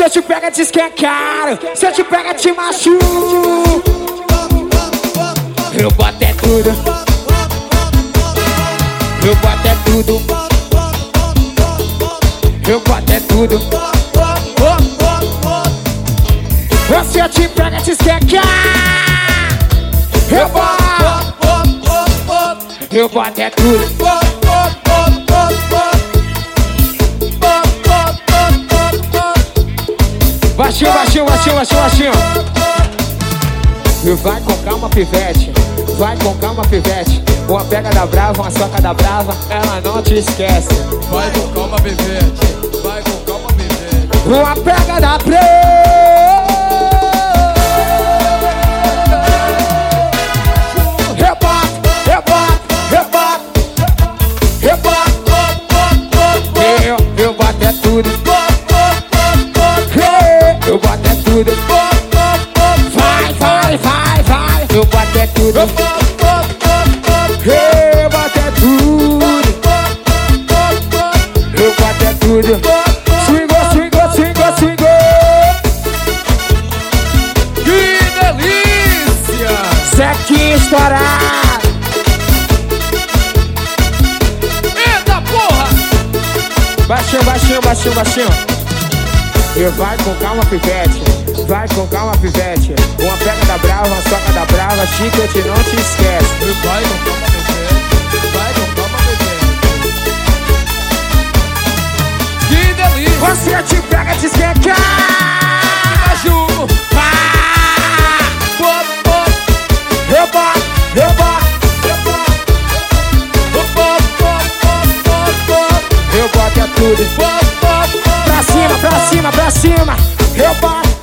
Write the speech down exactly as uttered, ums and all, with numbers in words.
Se eu te pega, diz que é caro. Se eu te pega, te machuco. Eu boto é tudo. Eu boto é tudo. Eu boto é tudo. Se eu te pega, diz que é caro. Eu boto. Eu boto é tudo. Baixinho, baixinho, baixinho, baixinho, baixinho. E vai com calma, pivete. Vai com calma, pivete. Uma pega da brava, uma soca da brava, ela não te esquece. Vai com calma, pivete. Vai com calma, pivete. Uma pega da brava. Rebote, rebote, rebote. Rebote. Eu, eu boto é tudo. Eu boto é tudo. Vai, vai, vai, vai. Eu boto é tudo. Eu boto é tudo. Eu boto é tudo. Swingou, swingou, swingou, swingou. Que delícia! Sequinho estourado. Eita porra! Baixinho, baixinho, baixinho, baixinho. E vai com calma, pivete. Vai com calma, pivete. Uma pega da brava, uma soca da brava. Chicote não te esquece. E vai com calma, pivete. Vai com calma, pivete. Que delícia! Você te pega, te esqueca. Machuco! Bot, bot. Eu boto, eu boto. Eu boto é tudo. Pra cima, pra cima, pra cima. Eu boto.